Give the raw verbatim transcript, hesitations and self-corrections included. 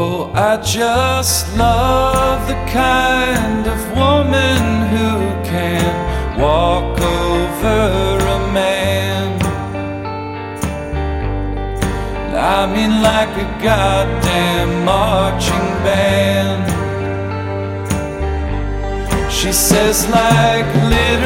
Oh, I just love the kind of woman who can walk over a man. I mean, like a goddamn marching band. She says like litter.